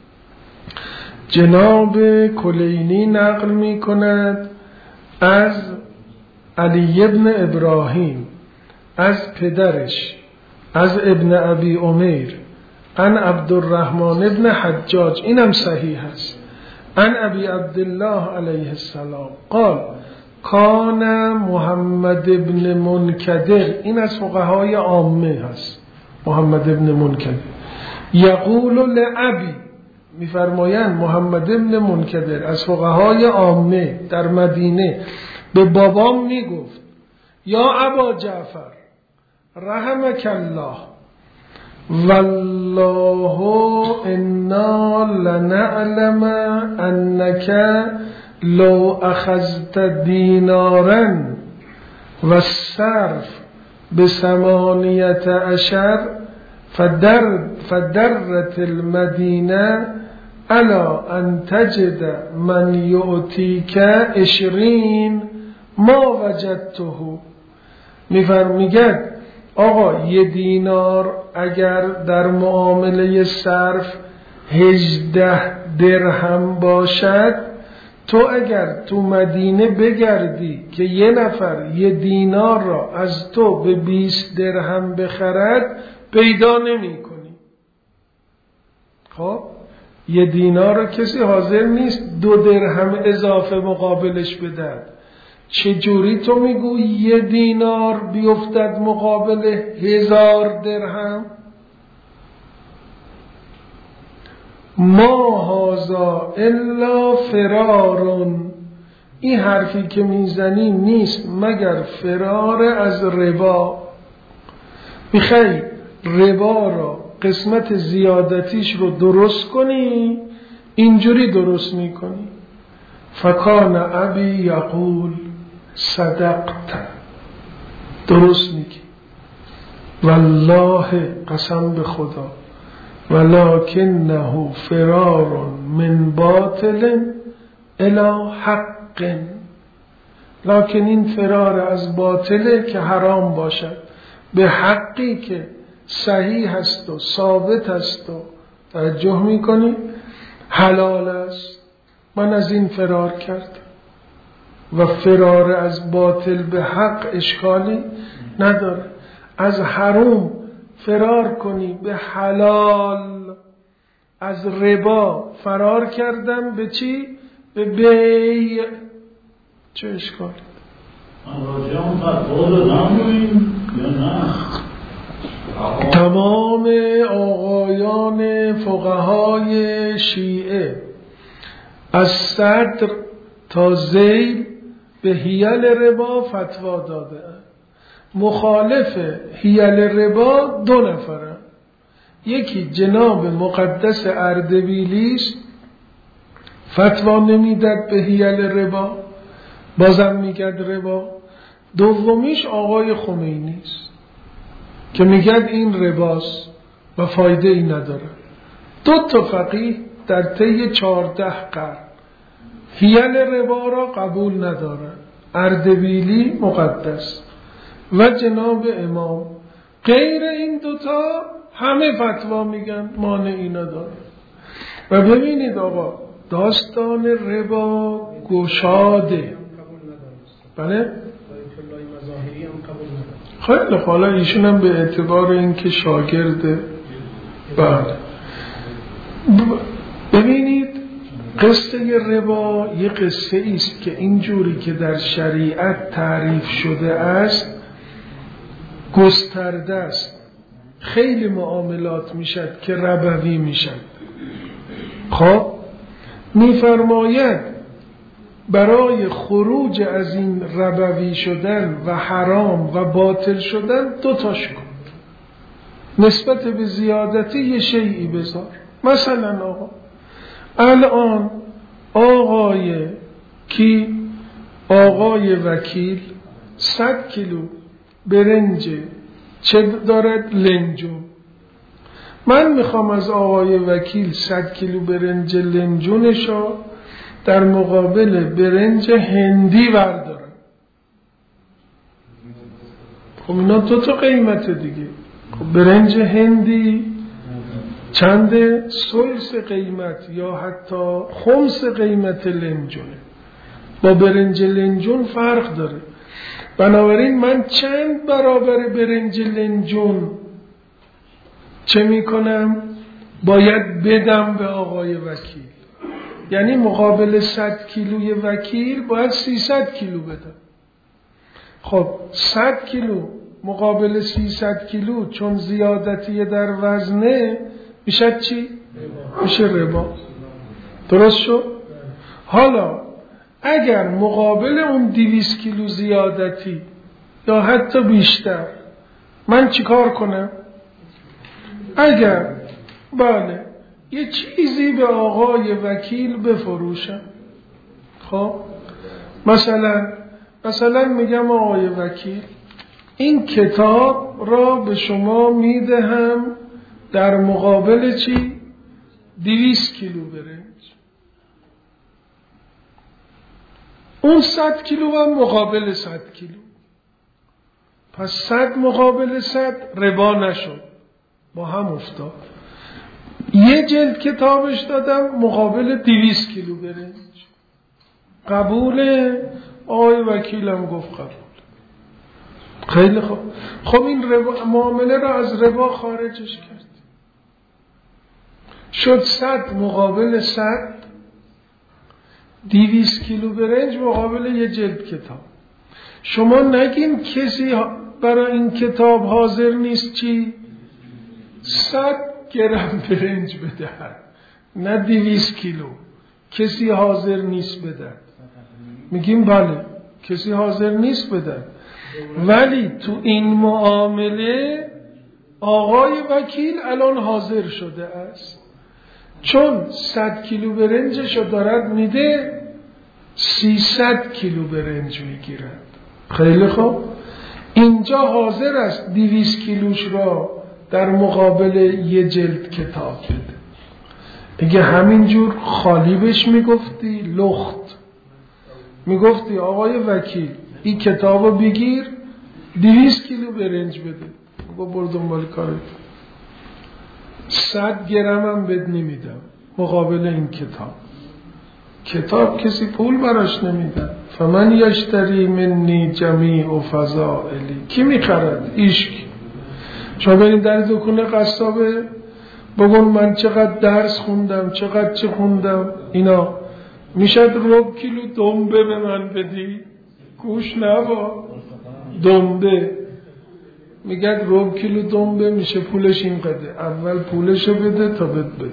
جناب کلینی نقل می کند از علی ابن ابراهیم از پدرش از ابن ابی عمیر عن عبدالرحمن ابن حجاج، اینم صحیح است، عن ابی عبدالله علیه السلام قال کان محمد ابن منکدر، این از فقهای عامه هست، محمد ابن منکدر، یقول لعبی، میفرمایند محمد ابن منکدر از فقهای عامه در مدینه به بابام میگفت یا ابا جعفر رحمک الله والله انا لنعلم انك لو اخذت دینارا و الصرف ب18 فدرت المدینه الا ان تجد من یعطیک 20 ما وجدته. میگه آقا 1 دینار اگر در معامله صرف 18 درهم باشد، تو اگر تو مدینه بگردی که یه نفر 1 دینار را از تو به 20 درهم بخرد پیدا نمی کنی. خب 1 دینار را کسی حاضر نیست 2 درهم اضافه مقابلش بدهد. چجوری تو میگو 1 دینار بیفتد مقابل 1000 درهم؟ ما هذا الا فرارون، این حرفی که میزنی نیست مگر فرار از ربا. میخوای ربا را قسمت زیادتیش رو درست کنی، اینجوری درست میکنی. فکان ابی یقول صدقت، درست میگی والله قسم به خدا، ولکنه فرار من باطل الی حق، لکن این فرار از باطله که حرام باشد به حقی که صحیح است و ثابت است و توجه میکنی حلال است. من از این فرار کردم و فرار از باطل به حق اشکالی نداره. از حرام فرار کنی به حلال، از ربا فرار کردم به چی؟ به بیع، چه اشکالی؟ تمام آقایان فقهای شیعه از صدر تا ذیل به حیل ربا فتوا داده. مخالف حیل ربا 2 نفرن. یکی جناب مقدس اردبیلی است، فتوا نمیداد به حیل ربا، بازم میگد ربا. دومیش آقای خمینی است که میگد این رباست و فایده ای نداره. 2 فقیه در طی 14 قرن حیل ربا را قبول ندارن، اردبیلی مقدس و جناب امام. غیر این 2 همه فتوا میگن مانعی نداره. و ببینید آقا داستان ربا گشاده. بله؟ خیلی حالا ایشون هم به اعتبار اینکه شاگرده. بله ببینید قصه ربا یه قصه است که اینجوری که در شریعت تعریف شده است گسترده است. خیلی معاملات میشد که ربوی میشد. خب میفرماید برای خروج از این ربوی شدن و حرام و باطل شدن 2 تاش کن. نسبت به زیادتی یه شیئی بذار. مثلا آقا الان آقای وکیل 100 کیلو برنج چه دارد؟ لنجون. من میخوام از آقای وکیل 100 کیلو برنج لنجونشو در مقابل برنج هندی بردارم. خب اینا 2 قیمت دیگه. خب برنج هندی چنده؟ ثلث قیمت یا حتی خمس قیمت لنجونه. با برنج لنجون فرق داره. بنابراین من چند برابر برنج لنجون چه میکنم؟ باید بدم به آقای وکیل. یعنی مقابل 100 کیلوی وکیل باید 300 کیلو بدم. خب 100 کیلو مقابل 300 کیلو چون زیادتی در وزنه میشه چی؟ میشه ربا. درست شد؟ حالا اگر مقابل اون 200 کیلو زیادتی یا حتی بیشتر من چیکار کنم؟ اگر بله یه چیزی به آقای وکیل بفروشم. خب مثلا میگم آقای وکیل این کتاب را به شما میدهم در مقابل چی؟ 200 کیلو برنج، اون 100 کیلو هم مقابل 100 کیلو، پس 100 مقابل 100 ربا نشد، با هم افتاد. یه جلد کتابش دادم مقابل 200 کیلو برنج، قبوله؟ آقای وکیلم گفت قبول. خیلی خوب. خب این معامله را از ربا خارجش کرد، شد 100 مقابل 100، 200 کیلو برنج مقابل یه جلد کتاب. شما نگین کسی برای این کتاب حاضر نیست چی؟ 100 گرم برنج بدهد، نه 200 کیلو. کسی حاضر نیست بدهد. میگیم بله کسی حاضر نیست بدهد، ولی تو این معامله آقای وکیل الان حاضر شده است، چون 100 کیلو برنجشو دارد میده، 300 کیلو برنج میگیرد. خیلی خوب، اینجا حاضر است 200 کیلوش را در مقابل یه جلد کتاب بده. اگه همینجور خالی بهش میگفتی، لخت میگفتی آقای وکیل این کتابو بگیر 200 کیلو برنج بده، برو دنبال کارت، 100 گرم هم بد نمیدم مقابل این کتاب کسی پول براش نمیدن. فمن یشتری منی جمیع فضائلی، کی میخرد؟ ایشک. شما برید در دکون قصابه بگون من چقدر درس خوندم، چقدر چه خوندم، اینا میشد ربع کیلو دنبه به من بدی؟ گوش نبا، دنبه میگه ربع کیلو دنبه میشه پولش اینقدر، اول پولشو بده تا بده.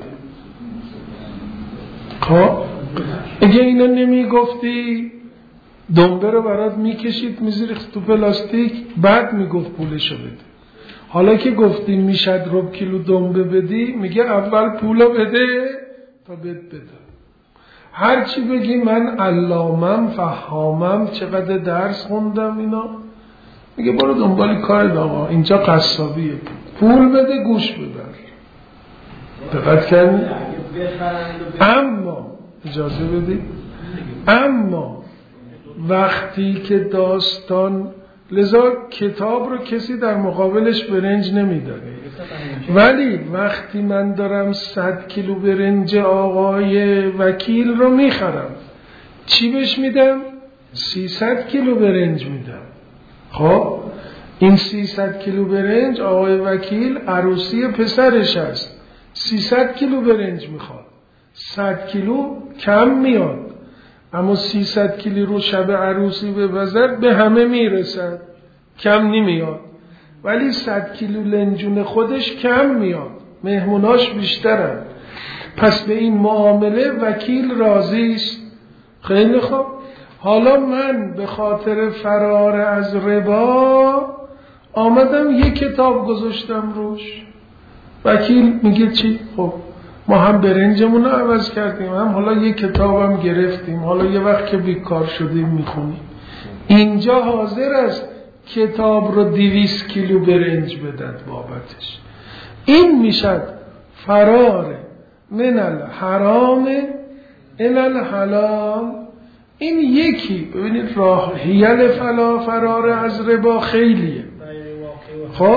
خب اگه اینا نمیگفتی دنبه رو برات میکشید میذاری تو پلاستیک، بعد میگفت پولشو بده. حالا که گفتی میشد ربع کیلو دنبه بدی، میگه اول پولو بده تا بده. هرچی بگی من علامم فهامم چقدر درس خوندم اینا، میگه برو دنبال کار آقا، اینجا قصابیه، پول بده گوش ببر. دقت کردی؟ اما اجازه بدید، اما وقتی که داستان، لذا کتاب رو کسی در مقابلش برنج نمیداره، ولی وقتی من دارم 100 کیلو برنج آقای وکیل رو میخرم، چی بهش میدم؟ 300 کیلو برنج میدم. خب این 300 کیلو برنج آقای وکیل عروسی پسرش هست، 300 کیلو برنج میخواد، 100 کیلو کم میاد، اما 300 کیلو رو شب عروسی ببزد به همه میرسد، کم نمیاد. ولی 100 کیلو لنجون خودش کم میاد، مهموناش بیشترن، پس به این معامله وکیل راضی است. خیلی خوب، حالا من به خاطر فرار از ربا آمدم یک کتاب گذاشتم روش، وکیل میگه چی؟ خب ما هم برنجمون رو عوض کردیم، هم حالا یک کتابم گرفتیم، حالا یه وقت که بیکار شدیم میخونیم. اینجا حاضر است کتاب رو 200 کیلو برنج بدد بابتش. این میشد فرار من الحرام الی الحلال. این یکی، ببینید راه حیل فرار از ربا خیلیه. خب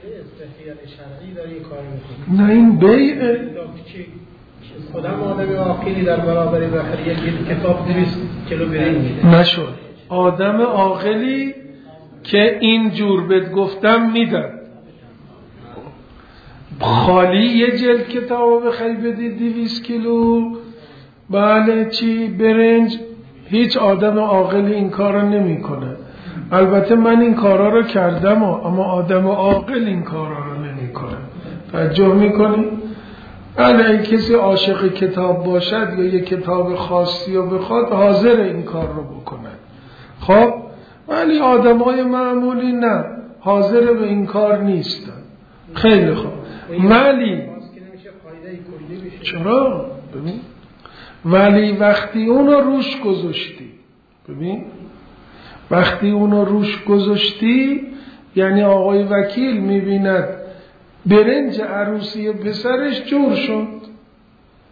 نه این بیعه، خودم آدم عاقلی در برابر بخری یک کتاب 200 کیلو برنج میده نشد. آدم عاقلی که این جور بهت گفتم میدن، خالی یه جلد کتاب بخری بدی 200 کیلو بله چی برنج، هیچ آدم عاقلی این کارو نمیکنه. البته من این کارا رو کردم اما آدم عاقل این کارا رو نمیکنه. توجه میکنی؟ اگه کسی عاشق کتاب باشد یا یک کتاب خاصی رو بخواد حاضر این کار رو بکنه. خب ولی آدمای معمولی نه، حاضر به این کار نیستن. خیلی خوب، ولی چرا؟ ببین ولی وقتی اونو روش گذاشتی، ببین وقتی اونو روش گذاشتی یعنی آقای وکیل میبیند برنج عروسی پسرش جور شد،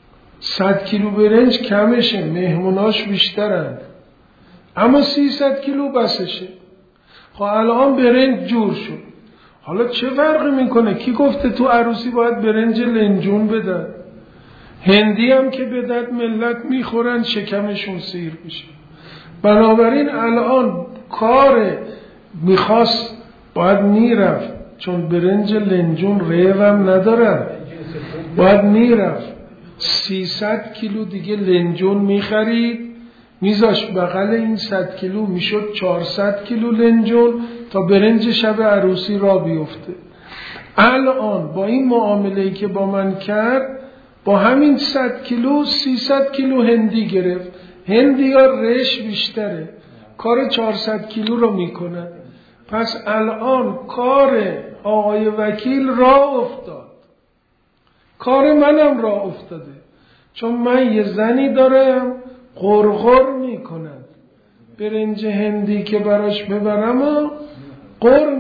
100 کیلو برنج کمشه، مهموناش بیشترن، اما 300 کیلو بسشه. خب الان برنج جور شد، حالا چه فرقی میکنه؟ کی گفته تو عروسی باید برنج لنجون بدن؟ هندی هم که بدن ملت میخورن شکمشون سیر میشه. بنابراین الان کار میخواست باید میرفت، چون برنج لنجون ریوم ندارن، باید میرفت 300 کیلو دیگه لنجون میخرید، میذاش بغل این 100 کیلو، میشد 400 کیلو لنجون تا برنج شب عروسی را بیفته. الان با این معامله‌ای که با من کرد، با همین 100 کیلو 300 کیلو هندی گرفت. هندی ها رش بیشتره، کار 400 کیلو رو میکنن. پس الان کار آقای وکیل راه افتاد، کار منم راه افتاده، چون من یه زنی دارم غرغر میکند، برنج هندی که براش ببرم و غر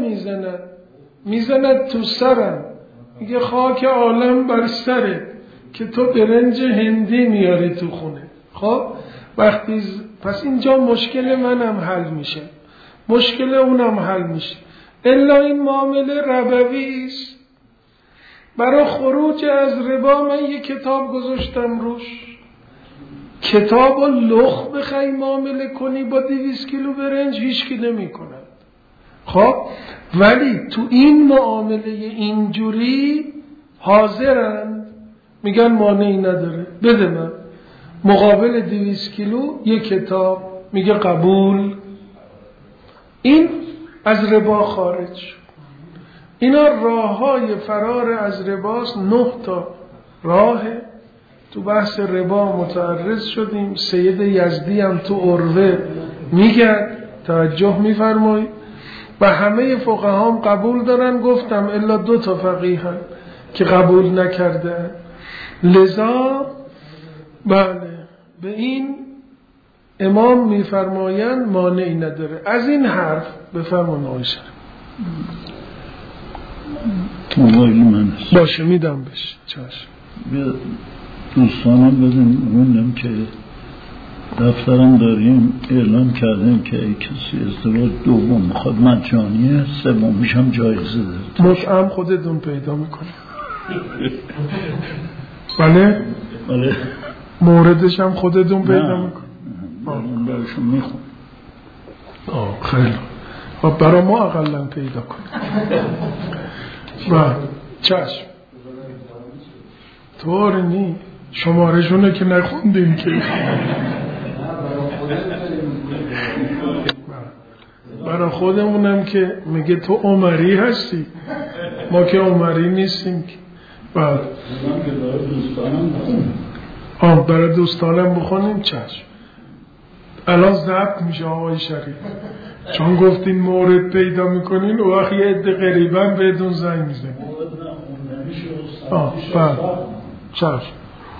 میزند تو سرم، میگه خاک عالم بر سرت که تو برنج هندی میاری تو خونه. خب وقتی پس اینجا مشکل منم حل میشه، مشکل اونم حل میشه. الا این معامله ربوی است. برای خروج از ربا من یک کتاب گذاشتم روش، کتاب و لخ بخوای معامله کنی با 200 کیلو برنج هیچ کی نمی کند. خب ولی تو این معامله اینجوری حاضرن، میگن مانعی نداره، بده من مقابل 200 کیلو یک کتاب، میگه قبول. این از ربا خارج. اینا راه های فرار از رباست. 9 تا راه. تو بحث ربا متعرض شدیم، سید یزدی هم تو عروه میگن، توجه میفرمایید، و همه فقها هم قبول دارن. گفتم الا 2 تا فقیه هم که قبول نکرده. لذا بله به این امام میفرمایند مانعی نداره. از این حرف بفرمان آیشه باشه میدم بشه. چشم. دوستانم بدونم که دفترم داریم اعلام کردیم که کسی ازدواج دوم میخواد مجانیه، سومیش هم جایزه داره. مطعم خودتون پیدا میکنه. بله؟ بله. موردش هم خودتون پیدا میکنه. من براشون میخوام. خیلی خب برای ما اقلا پیدا کنه. بله چشم. طور نی شمارشونه که نخوندیم که. برای خودمونم که میگه تو عمری هستی، ما که عمری نیستیم. بله برای دوستانم بخونیم. چشم. الان ضبط میشه آقای شریف، چون گفتین مورد پیدا میکنین و وقت یه عده قریبا بهتون زنگ میزنین. بله چشم.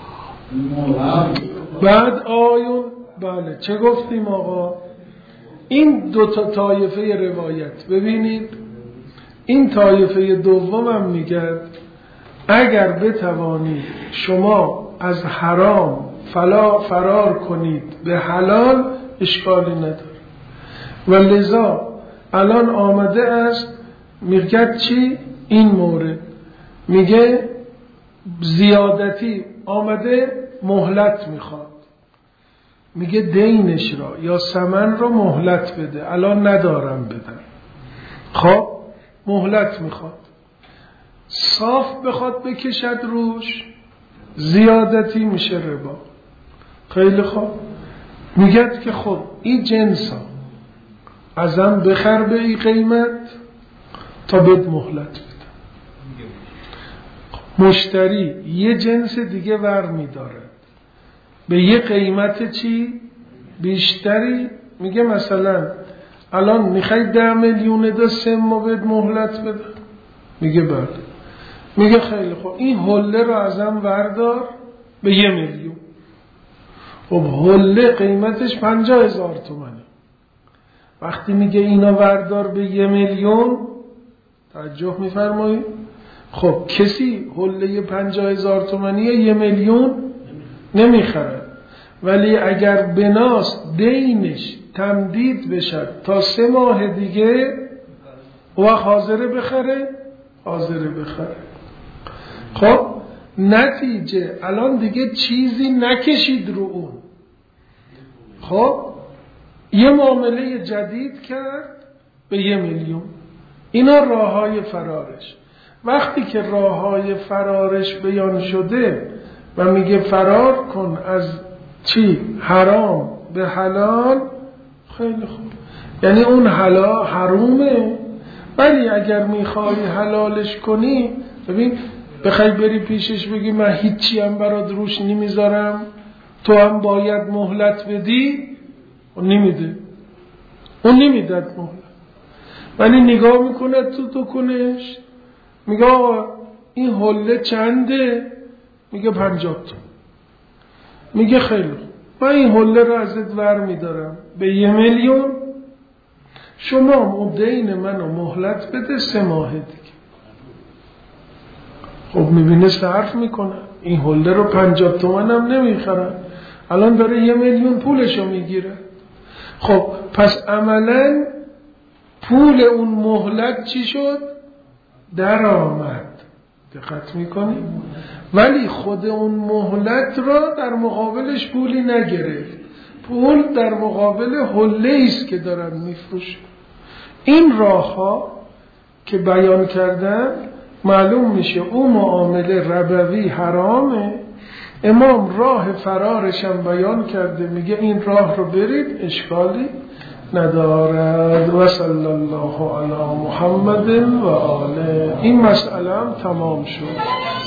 بعد آیون بله چه گفتیم آقا؟ این 2 تا طایفه روایت ببینید. این طایفه دومم میگه اگر بتوانید شما از حرام فرار کنید به حلال اشکالی نداره. و لذا الان آمده است میگه چی؟ این مورد میگه زیادتی آمده مهلت میخواد، میگه دینش را یا ثمن را مهلت بده، الان ندارم بدم. خب مهلت میخواد، صاف بخواد بکشد روش، زیادتی میشه ربا. خیلی خوب میگه که خب این جنس ها ازم بخر به این قیمت تا بد مهلت بدم. مشتری یه جنس دیگه ور میداره به یه قیمت چی بیشتری، میگه مثلا الان میخوای 10 میلیون دا 3 ماه بد مهلت بده، میگه بله. میگه خیلی خوب این حله رو ازم وردار به 1 میلیون. خب حله قیمتش 50,000 تومانه. وقتی میگه اینا وردار به 1 میلیون، توجه میفرمایید، خب کسی حله 50,000 تومانی 1 میلیون نمیخرن. ولی اگر بناست دینش تمدید بشه تا 3 ماه دیگه و حاضر بخره. خب نتیجه الان دیگه چیزی نکشید رو اون. خب یه معامله جدید کرد به 1 میلیون. اینا راههای فرارش. وقتی که راههای فرارش بیان شده و میگه فرار کن از چی؟ حرام به حلال، خیلی خوب، یعنی اون حلال حرومه، ولی اگر میخوای حلالش کنی، ببین بخوای بری پیشش بگی من هیچی هم برات روش نمیذارم، تو هم باید مهلت بدی، اون نمیده، اون نمیدد مهلت. ولی نگاه میکنه تو دکونش، میگه این حله چنده؟ میگه 50 تومن. میگه خیلی خوب، من این حله رو ازت ور میدارم به 1 میلیون، شما دین منو مهلت بده 3 ماه دیگه. خب میبینه صرف میکنه، این حله رو 50 تومن هم نمیخرن، الان داره 1 میلیون پولشو میگیره. خب پس عملا پول اون مهلت چی شد؟ در آمد. دقت میکنی؟ ولی خود اون مهلت را در مقابلش پولی نگرفت. پول در مقابل حله است که دارن میفروشن. این راه ها که بیان کردن معلوم میشه اون معامله ربوی حرامه. امام راه فرارش هم بیان کرده، میگه این راه رو برید اشکالی ندارد. و صلی الله علی محمد و آله. این مسئله هم تمام شد.